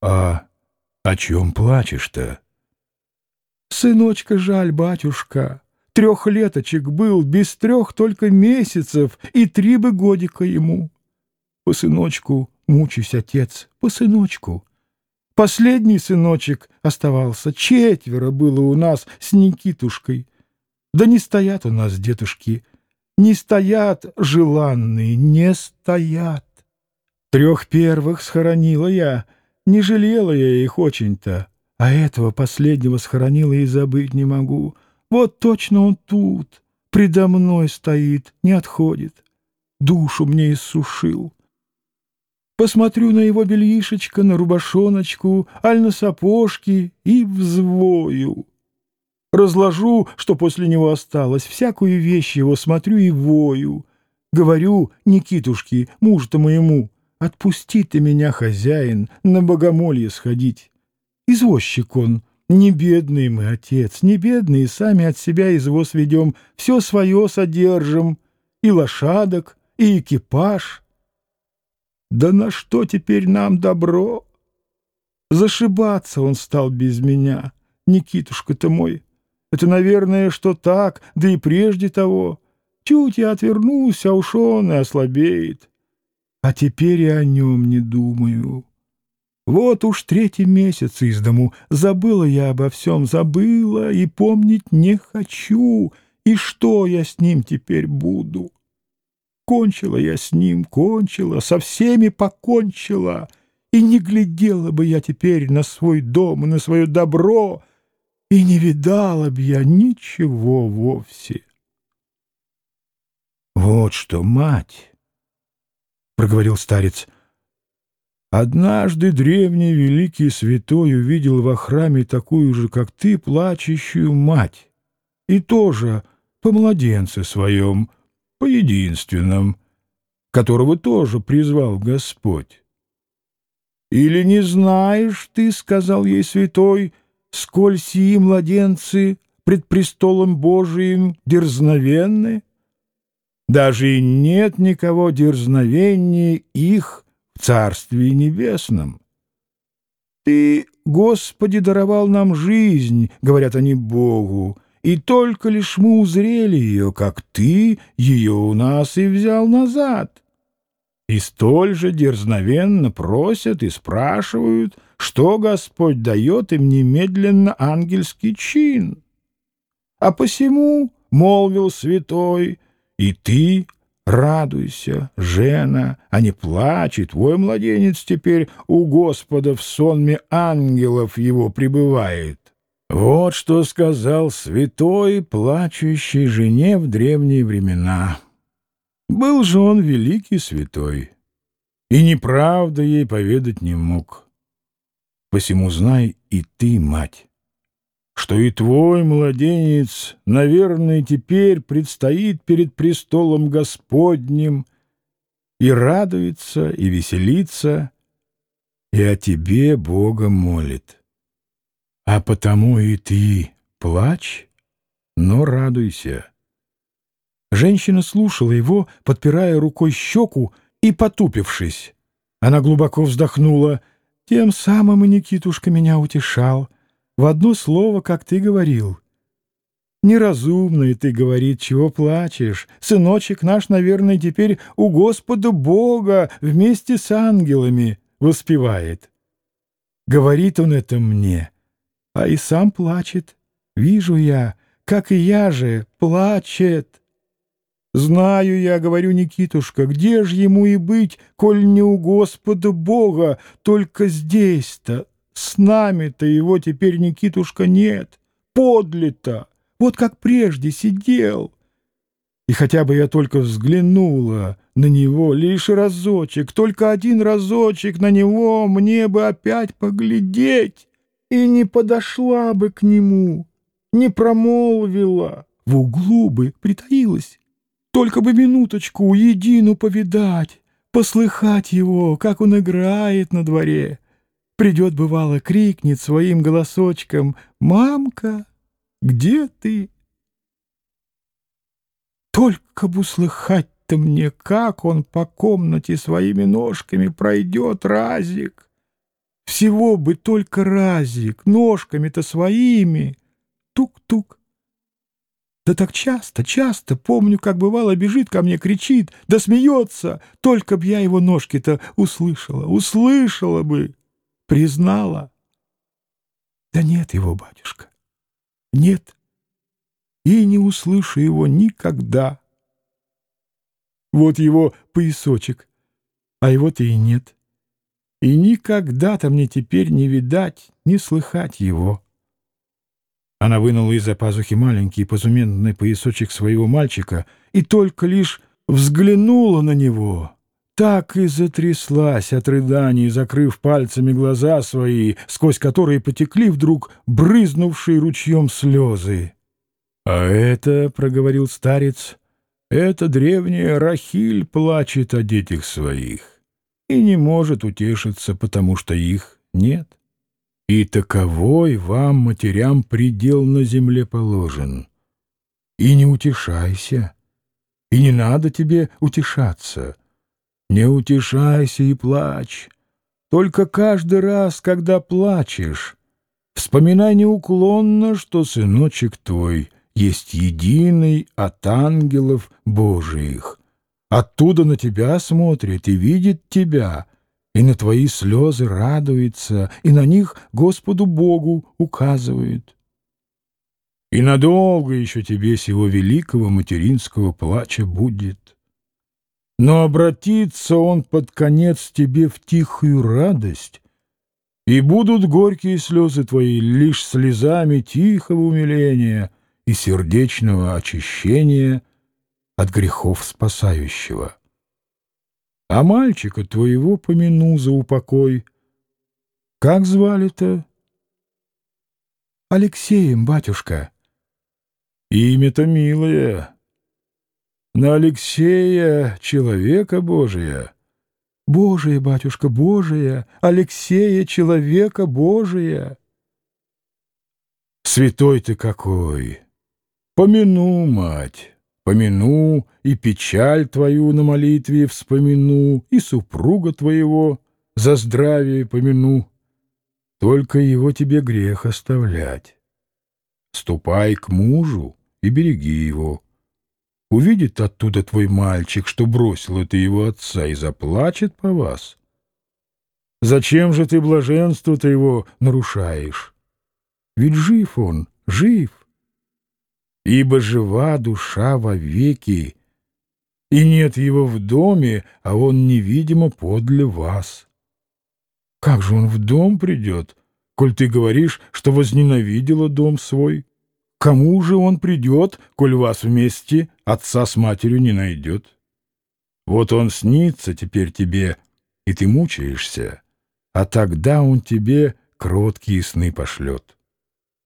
А о чем плачешь-то? Сыночка жаль, батюшка. 3 леточек был, без 3 только месяцев, и 3 бы годика ему. По сыночку мучусь, отец, по сыночку. Последний сыночек оставался, 4 было у нас с Никитушкой. Да не стоят у нас детушки, не стоят желанные, не стоят. 3 первых схоронила я, не жалела я их очень-то, а этого последнего схоронила и забыть не могу. Вот точно он тут, предо мной стоит, не отходит. Душу мне иссушил. Посмотрю на его бельишечко, на рубашоночку, аль на сапожки и взвою. Разложу, что после него осталось, всякую вещь его смотрю и вою. Говорю Никитушке, мужу-то моему: отпусти ты меня, хозяин, на богомолье сходить. Извозчик он, не бедный мы, отец, не бедные, сами от себя извоз ведем, все свое содержим, и лошадок, и экипаж. Да на что теперь нам добро? Зашибаться он стал без меня, Никитушка-то мой. Это, наверное, что так, да и прежде того. Чуть я отвернулся, а уж он и ослабеет. А теперь и о нем не думаю. Вот уж 3-й месяц из дому. Забыла я обо всем, забыла и помнить не хочу. И что я с ним теперь буду? Кончила я с ним, кончила, со всеми покончила. И не глядела бы я теперь на свой дом и на свое добро, и не видала б я ничего вовсе. — Вот что, мать, — проговорил старец, — однажды древний великий святой увидел во храме такую же, как ты, плачущую мать, и тоже по младенце своем, по единственном, которого тоже призвал Господь. «Или не знаешь ты, — сказал ей святой, — сколь сии младенцы пред престолом Божиим дерзновенны? Даже и нет никого дерзновеннее их в Царстве Небесном. Ты, Господи, даровал нам жизнь, — говорят они Богу, — и только лишь мы узрели ее, как ты ее у нас и взял назад. И столь же дерзновенно просят и спрашивают, что Господь дает им немедленно ангельский чин. А посему, — молвил святой, — и ты радуйся, жена, а не плачь, и твой младенец теперь у Господа в сонме ангелов его пребывает. Вот что сказал святой плачущей жене в древние времена. Был же он великий святой, и неправда ей поведать не мог. Посему знай и ты, мать, что и твой младенец, наверное, теперь предстоит перед престолом Господним и радуется, и веселится, и о тебе Бога молит. А потому и ты плачь, но радуйся». Женщина слушала его, подпирая рукой щеку и потупившись. Она глубоко вздохнула. «Тем самым и Никитушка меня утешал. В одно слово, как ты говорил. Неразумно ты, говорит, чего плачешь. Сыночек наш, наверное, теперь у Господа Бога вместе с ангелами воспевает. Говорит он это мне, а и сам плачет. Вижу я, как и я же, плачет. Знаю я, говорю, Никитушка, где ж ему и быть, коль не у Господа Бога, только здесь-то, с нами-то его теперь, Никитушка, нет, подле-то, вот как прежде сидел. И хотя бы я только взглянула на него лишь разочек, только один разочек на него, мне бы опять поглядеть, и не подошла бы к нему, не промолвила, в углу бы притаилась. Только бы минуточку едину повидать, послыхать его, как он играет на дворе. Придет, бывало, крикнет своим голосочком: «Мамка, где ты?» Только бы услыхать-то мне, как он по комнате своими ножками пройдет разик. Всего бы только разик, ножками-то своими. Тук-тук. Да так часто, часто, помню, как бывало, бежит ко мне, кричит, да смеется. Только б я его ножки-то услышала, услышала бы, признала. Да нет его, батюшка, нет, и не услышу его никогда. Вот его поясочек, а его-то и нет. И никогда-то мне теперь не видать, не слыхать его. Она вынула из-за пазухи маленький позументный поясочек своего мальчика и только лишь взглянула на него, так и затряслась от рыданий, закрыв пальцами глаза свои, сквозь которые потекли вдруг брызнувшие ручьем слезы. — А это, — проговорил старец, — это древняя Рахиль плачет о детях своих и не может утешиться, потому что их нет. И таковой вам, матерям, предел на земле положен. И не утешайся, и не надо тебе утешаться. Не утешайся и плачь. Только каждый раз, когда плачешь, вспоминай неуклонно, что сыночек твой есть единый от ангелов Божиих. Оттуда на тебя смотрит и видит тебя, и на твои слезы радуется, и на них Господу Богу указывает. И надолго еще тебе сего великого материнского плача будет. Но обратится он под конец тебе в тихую радость, и будут горькие слезы твои лишь слезами тихого умиления и сердечного очищения от грехов спасающего. А мальчика твоего помяну за упокой. Как звали-то? Алексеем, батюшка. Имя-то милое. На Алексея человека Божия. Божия, батюшка, Божия, Алексея человека Божия. Святой ты какой! Помяну, мать. Помяну, и печаль твою на молитве вспомяну, и супруга твоего за здравие помяну. Только его тебе грех оставлять. Ступай к мужу и береги его. Увидит оттуда твой мальчик, что бросил это его отца, и заплачет по вас. Зачем же ты блаженство-то его нарушаешь? Ведь жив он, жив. Ибо жива душа вовеки, и нет его в доме, а он невидимо подле вас. Как же он в дом придет, коль ты говоришь, что возненавидела дом свой? Кому же он придет, коль вас вместе отца с матерью не найдет? Вот он снится теперь тебе, и ты мучаешься, а тогда он тебе кроткие сны пошлет.